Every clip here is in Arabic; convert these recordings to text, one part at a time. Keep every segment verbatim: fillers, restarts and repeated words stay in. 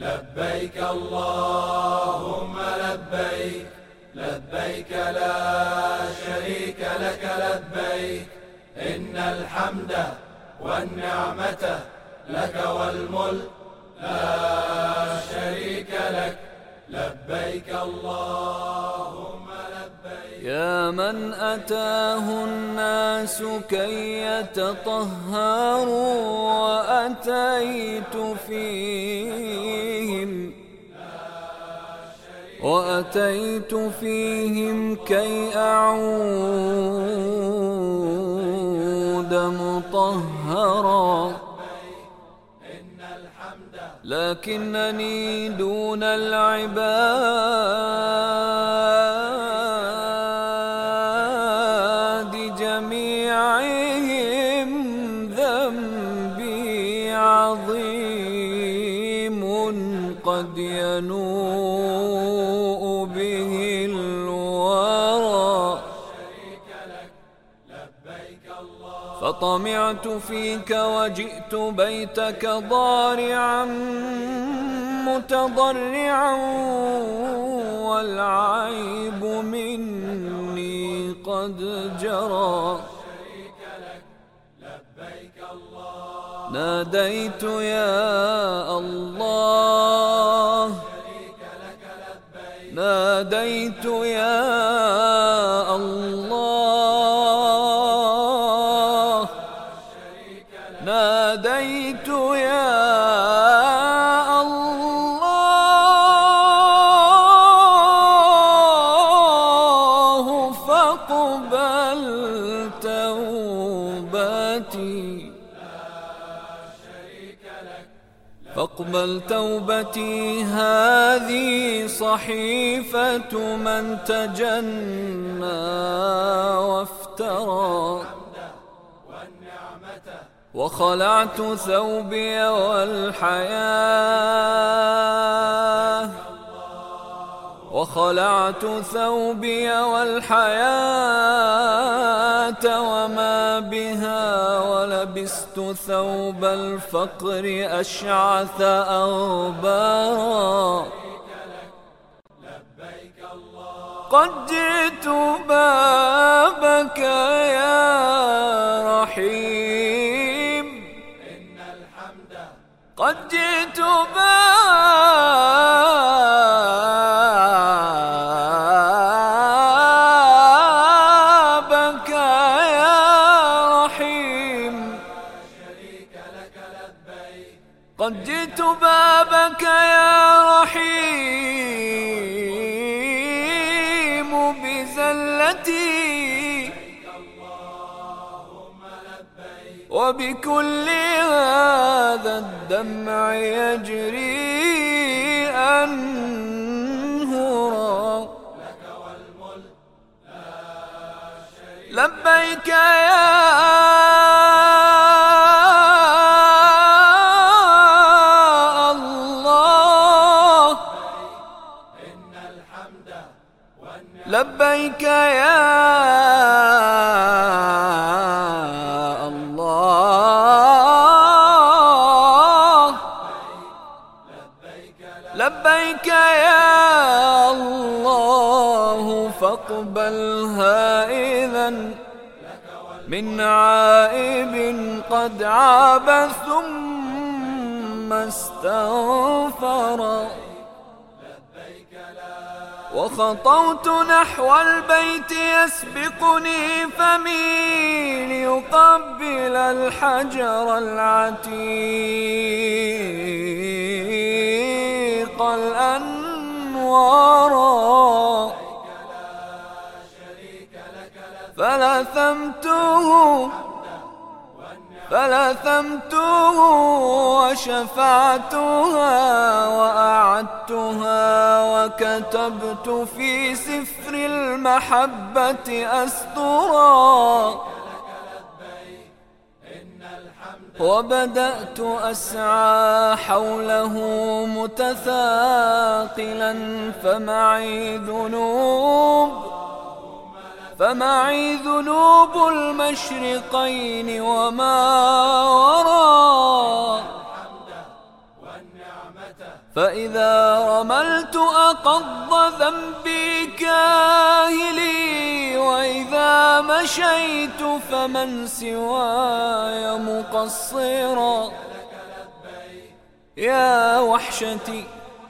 لبيك اللهم لبيك، لبيك لا شريك لك لبيك، إن الحمد والنعمة لك والملك لا شريك لك، لبيك اللهم لبيك. يا من أتاه الناس كي يتطهروا وأتيت فيهم وأتيت فيهم كي أعود مطهرا، لكنني دون العباد جميعهم ذنبي عظيم قد ينوء به الورى، فطمعت فيك وجئت بيتك ضارعا متضرعا، والعيب مني قد جرى. ناديت يا الله، ناديت يا الله، ناديت يا الله، فاقبل توبتي، فاقبل توبتي. هذه صحيفة من تجنى وافترى، وخلعت ثوبي والحياة، وخلعت ثوبي والحياة وما بها، ولبست ثوب الفقر أشعث أغبارا. قد جئت بابك يا رحيم، قد جئت بابك يا رحيم، قد جئت بابك يا رحيم بزلتي، وبكل هذا الدمع يجري أنهرا. لبيك يا الله، لبيك يا لبيك يا الله، فاقبلها إذن من عائب قد عاب ثم استغفر. وخطوت نحو البيت يسبقني فمي ليقبل الحجر العتيق الأنوار، فلثمته فلثمته وشفعتها وأعدتها، وكتبت في سفر المحبة أسطرا. وبدأت أسعى حوله متثاقلا، فمعي ذنوب فمعي ذنوب المشرقين وما وراء. فإذا رملت أقض ذنبي كاهلي، وإذا مشيت فمن سواي مقصرا. يا وحشتي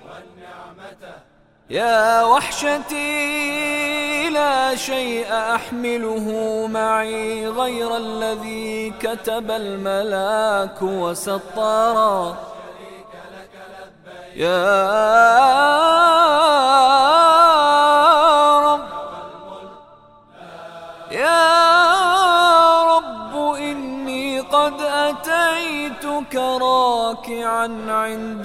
يا وحشتي لا شيء أحمله معي غير الذي كتب الملاك وسطرا. يا رب يا رب إني قد أتيتك راكعا عند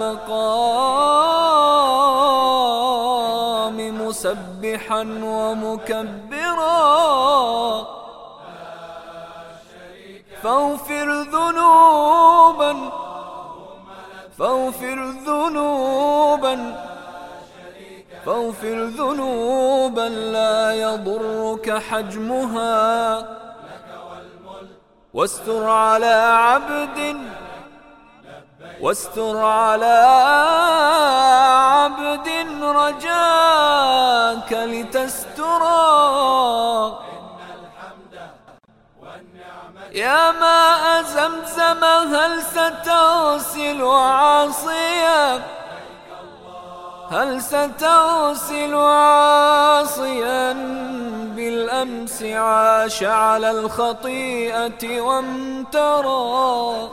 المقام مسبحا ومكبرا. فاغفر ذنوبا فاغفر ذنوبا فاغفر ذنوبا لا يضرك حجمها، واستر على عبد واستر على عبد رجاك لتسترا. يا ماء زمزم هل ستغسل عاصيا هل ستغسل عاصيا بالأمس عاش على الخطيئة وامترى.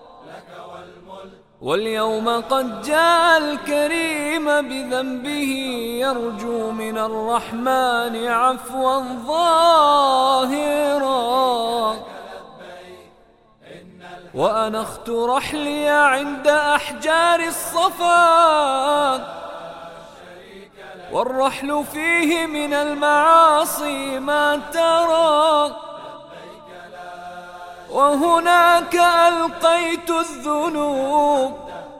واليوم قد جاء الكريم بذنبه يرجو من الرحمن عفوا ظاهرا. وأنخت رحلي عند أحجار الصفا، والرحل فيه من المعاصي ما ترى. وهناك ألقيت الذنوب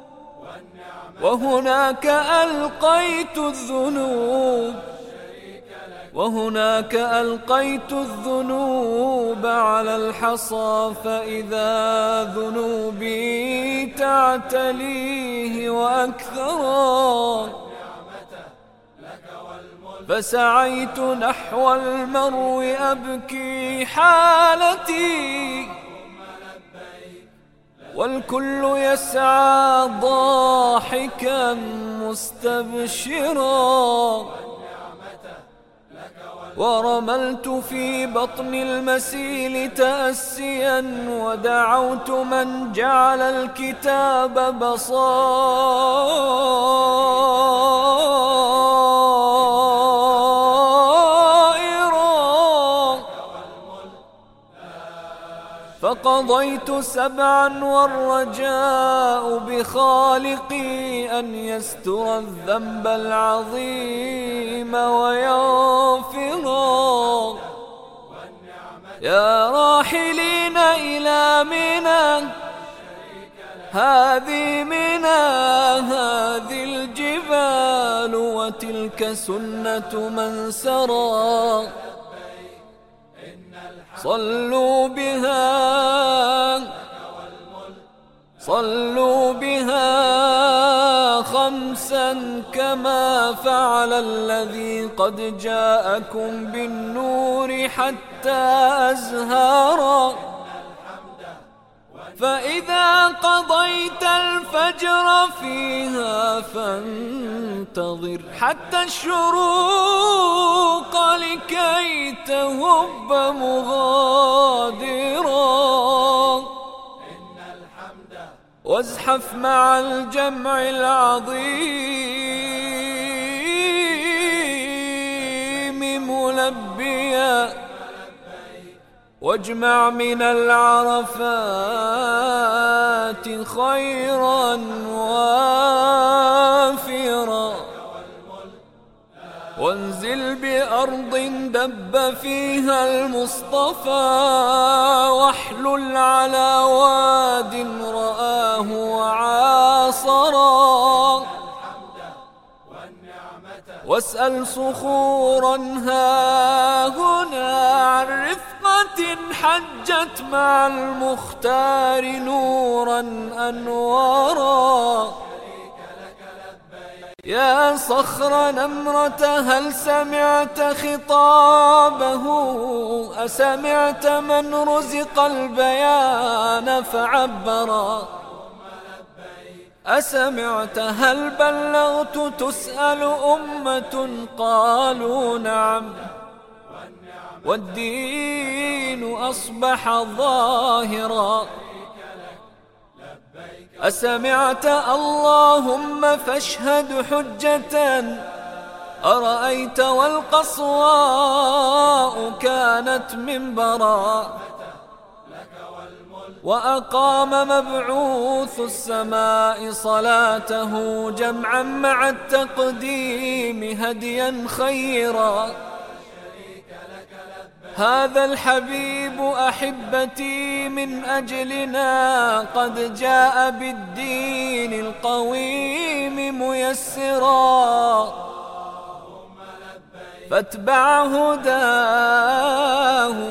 وهناك ألقيت الذنوب وهناك ألقيت الذنوب على الحصى، فإذا ذنوبي تعتليه وأكثرا. فسعيت نحو المرو أبكي حالتي، والكل يسعى ضاحكا مستبشرا. ورملت في بطن المسيل تأسيا، ودعوت من جعل الكتاب بصائرا. فقضيت سبعا والرجاء بخالقي أن يستر الذنب العظيم ويغفرا. يا راحلين إلى منى هذه منى هذه الجبال، وتلك سنة من سرى. صلوا بها صلوا بها خمسا كما فعل الذي قد جاءكم بالنور حتى أزهارا. فإذا قضيت الفجر فيها فانتظر حتى الشروق لكي تهب مغادرا. وازحف مع الجمع العظيم ملبيا، واجمع من العرفات خيرا وافرا. وانزل بأرض دب فيها المصطفى، واحلل على واد رآه وعاصرا. واسأل صخورا ها هنا عن رفقة حجت مع المختار نورا أنوارا. يا صخر نمرة هل سمعت خطابه؟ أسمعت من رزق البيان فعبرا؟ أسمعت هل بلغت تسأل أمة؟ قالوا نعم، والدين أصبح ظاهرا. أسمعت اللهم فاشهد حجة؟ أرأيت والقصواء كانت منبرا؟ وأقام مبعوث السماء صلاته جمعا مع التقديم هديا خيرا. هذا الحبيب أحبتي من أجلنا قد جاء بالدين القويم ميسرا، فاتبع هداه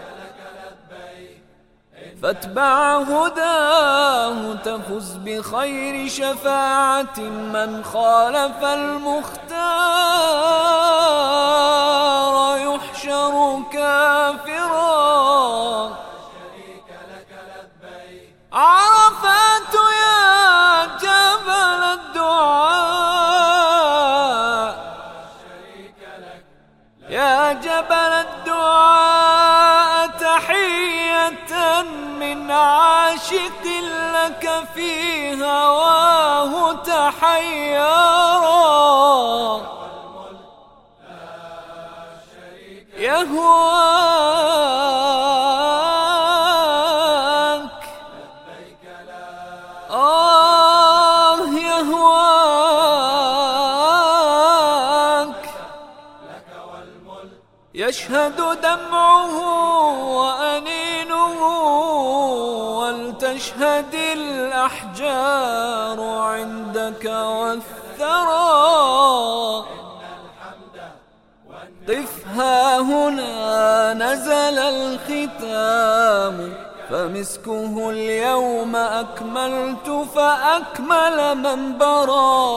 فاتبع هداه تفز بخير شفاعة من خالف المختار يحشر كافرا. عرفات يا جبل الدعاء، يا جبل الدعاء تحية من عاشق لك في هواه تحيرا. يهواك آه يهواك، يشهد دمعه وأنينه ولتشهد الأحجار عندك والثرى. قف ها هنا نزل الختام، فمسكه اليوم أكملت فأكمل منبرا.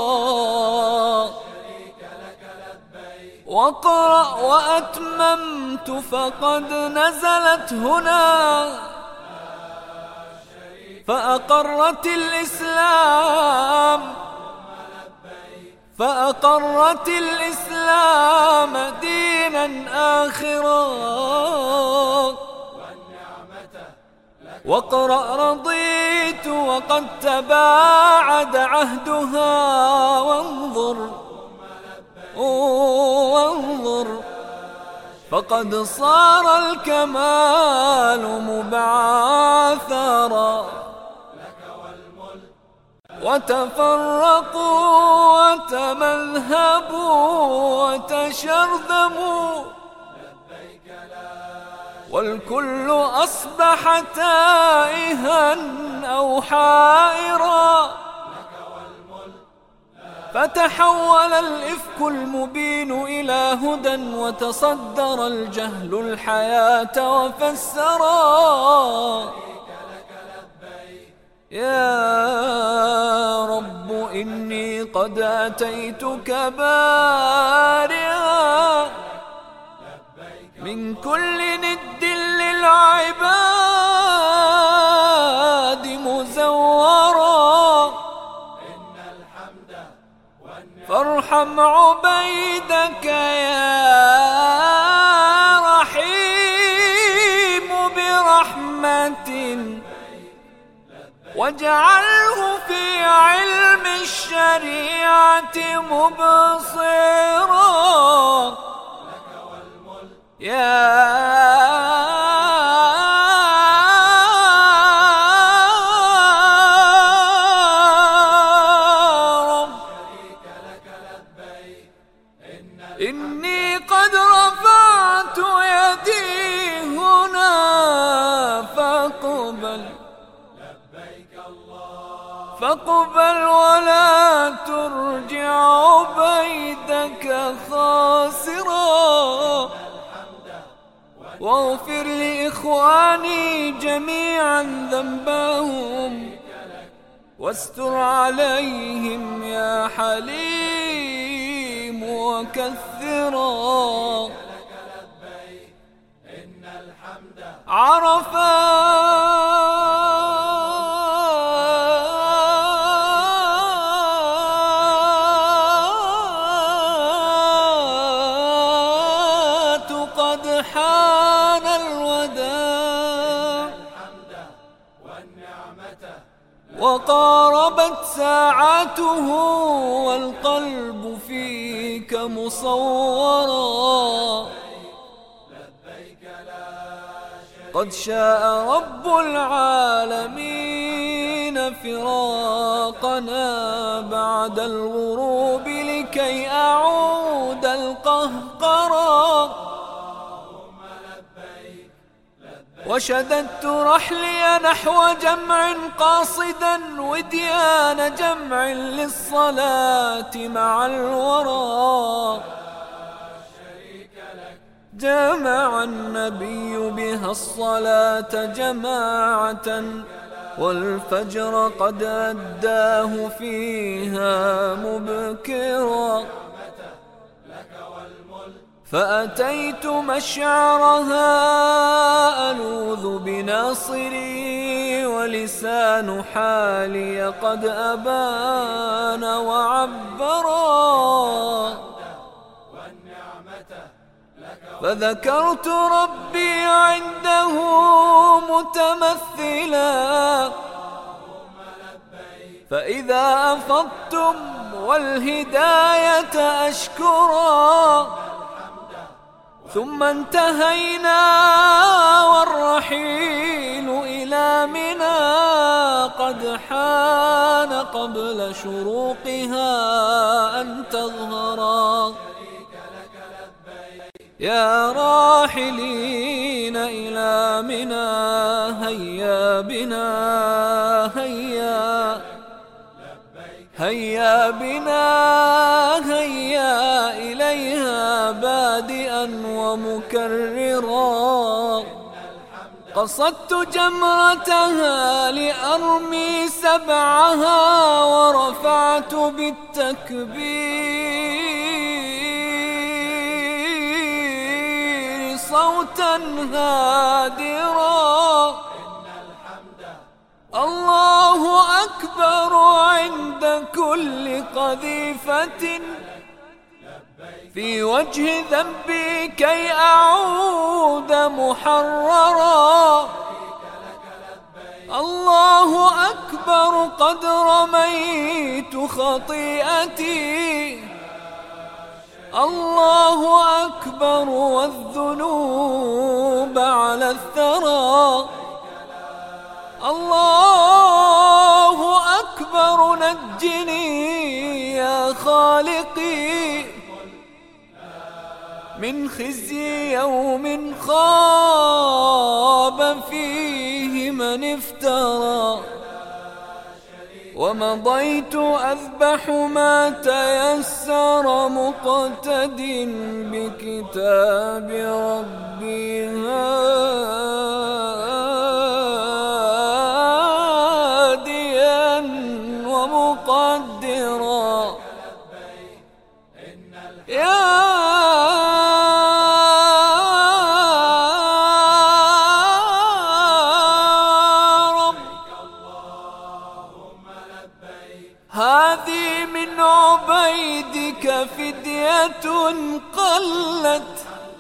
واقرأ وأتممت فقد نزلت هنا، فأقرت الإسلام فأقرت الإسلام دينا آخرا. واقرأ رضيت وقد تباعد عهدها، وانظر وانظر فقد صار الكمال مبعثرا. وتفرقوا وتمذهبوا وتشرذموا، والكل أصبح تائها أو حائرا. فتحول الإفك المبين إلى هدى، وتصدر الجهل الحياة وفسرا. يا رب إني قد أتيتك بارئا من كل ند للعباد مزورا. فارحم عبيدك يا رحيم برحمة، واجعله في علم الشريعة مبصرا. يا رب إني قد رفعت يدي هنا، فاقبل فاقبل ولا ترجع عبيدك خاسرا. واغفر لإخواني جميعا ذنبهم، واستر عليهم يا حليم وكثرا. إن الحمد عرفات قد حان الوداع وقاربت ساعته والقلب فيك مصورا. قد شاء رب العالمين فراقنا بعد الغروب لكي أعود القهقرا. وشددت رحلي نحو جمع قاصدا وديان جمع للصلاة مع الورى. جمع النبي بها الصلاة جماعة والفجر قد أداه فيها مبكرا. فأتيت مشعرها ألوذ بناصري ولسان حالي قد أبان وعبرا. فذكرت ربي عنده متمثلا فإذا أفضتم والهداية أشكرا. ثم انتهينا والرحيل إلى منى قد حان قبل شروقها أن تظهرا. يا راحلين إلى منى هيا بنا هيا هيا بنا هيا إليها بادئا ومكررا. قصدت جمرتها لأرمي سبعها ورفعت بالتكبير صوتا هادرا. الله أكبر عند كل قذيفة في وجه ذنبي كي أعود محررا. الله أكبر قد رميت خطيئتي. الله أكبر والذنوب على الثرى. الله أكبر نجني يا خالقي من خزي يوم خاب فيه من افترى. ومضيت أذبح ما تيسر مقتد بكتاب ربي هاديا ومقدرا. يا هذه من عبيدك فدية قلت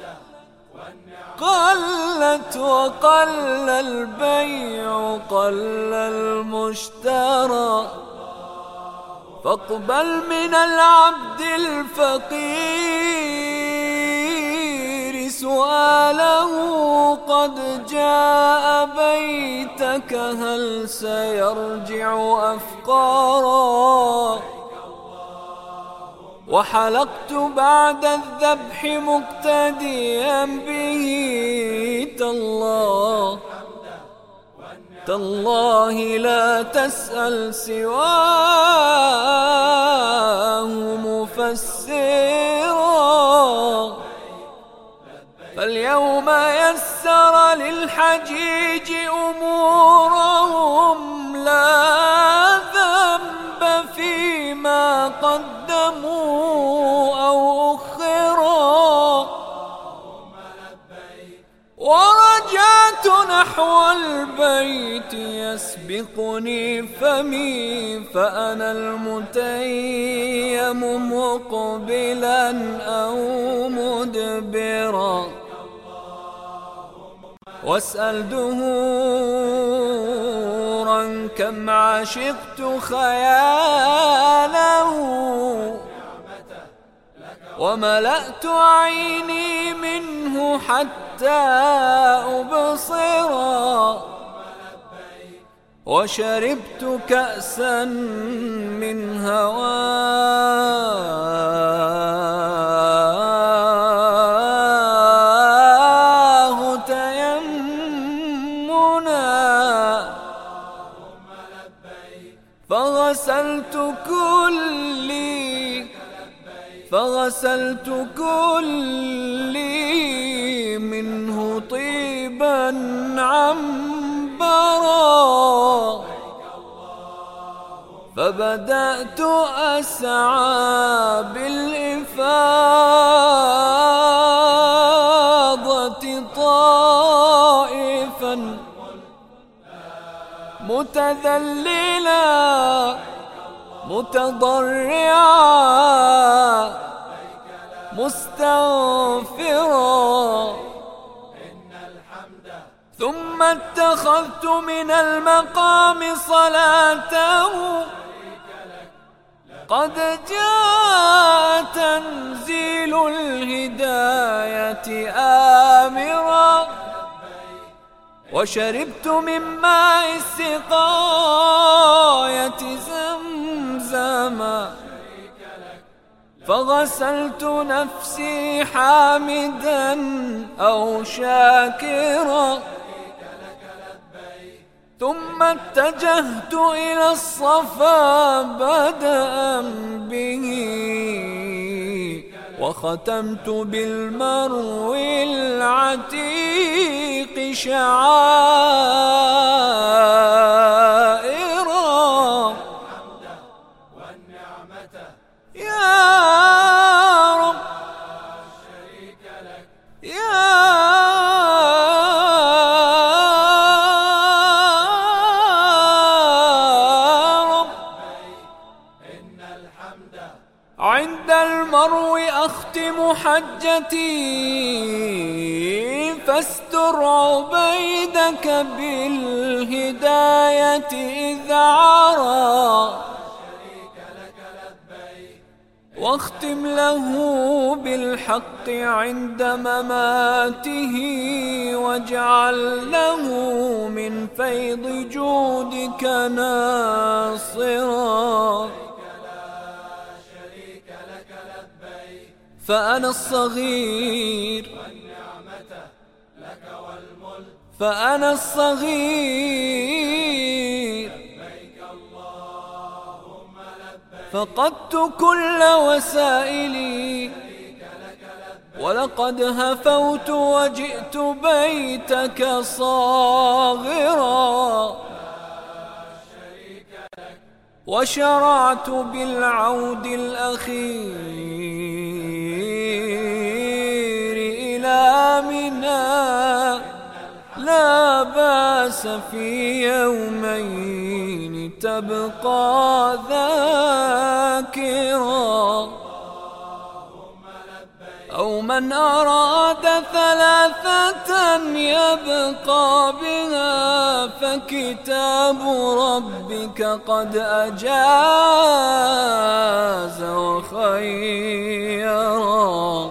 قلت وقل البيع قل المشترى. فاقبل من العبد الفقير سؤاله قد جاء بيتك هل سيرجع أفقارا. وحلقت بعد الذبح مقتديا به تالله تالله لا تسأل سواه مفسرا. فاليوم يسر للحجيج أمورهم لا ذنب فيما قدموا أو أخروا نحو البيت يسبقني فمي، فأنا المتيم مقبلا أو مدبرا، واسأل دهورا كم عشقت خياله، وملأت عيني منه حتى أبصرا، وشربت كأسا من هواه تيمنا، فغسلت كلي فغسلت كلي منه طيبا عنبرا، فبدأت أسعى بالإفاضة طائفا متذللا متضرعا مستغفرا، ثم اتخذت من المقام صلاته، قد جاء تنزيل الهداية آمرا، وشربت من ماء السقاية زمزما، فغسلت نفسي حامدا أو شاكرا، ثم اتجهت إلى الصفا بدءا به، وختمت بالمرو العتيق شعائرا. يا رب يا رب، عند المرو أختم حجتي، فاستر عبيدك بالهداية إذ عرى، واختم له بالحق عند مماته، واجعل له من فيض جودك ناصرا. فأنا الصغير فأنا الصغير فقدت كل وسائلي، ولقد هفوت وجئت بيتك صاغرا، وشرعت بالعود الأخير إلى منى، لا باس في يومين تبقى ذاكرا، أو من أراد ثلاثة يبقى بها، فكتاب ربك قد أجاز وخيرا.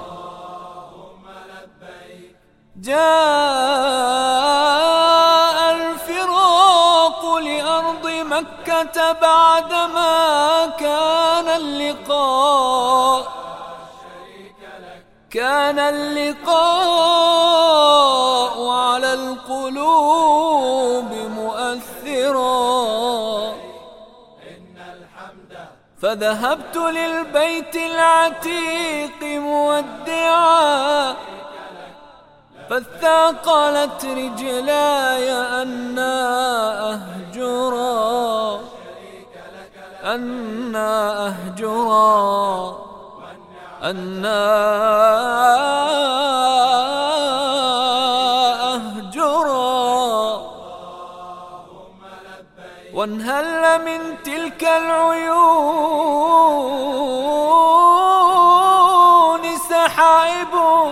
جاء الفراق لأرض مكة بعدما كان اللقاء كان اللقاء على القلوب مؤثرا، فذهبت للبيت العتيق مودعا، فاثاقلت رجلاي أنا أهجرا أنا أهجرا أنا أهجرا. تلك العيون سحائب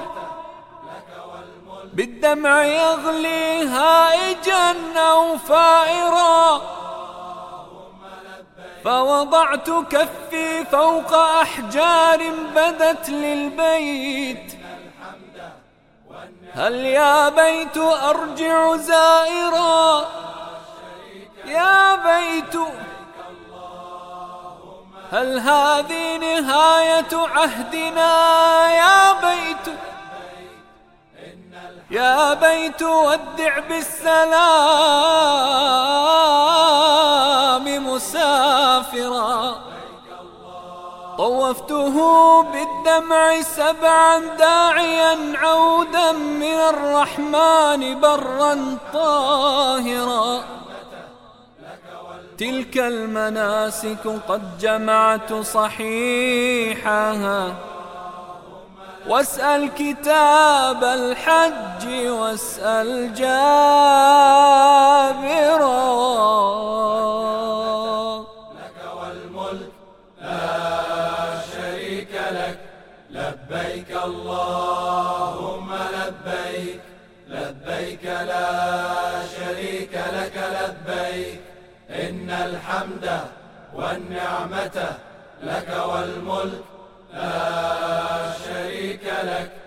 بالدمع يغلي هائجا أو فائرا، فوضعت كفي فوق أحجار بدت للبيت، هل يا بيت أرجع زائرا، يا بيت هل هذه نهاية عهدنا، يا بيت يا بيت ودع بالسلام مسافرا. طوفته بالدمع سبعا داعيا عودا من الرحمن برا طاهرا. تلك المناسك قد جمعت صحيحها، واسأل كتاب الحج واسأل جابرا. لك والملك لا شريك لك، لبيك اللهم لبيك، لبيك لا شريك لك لبيك، إن الحمد والنعمة لك والملك لا شريك لك.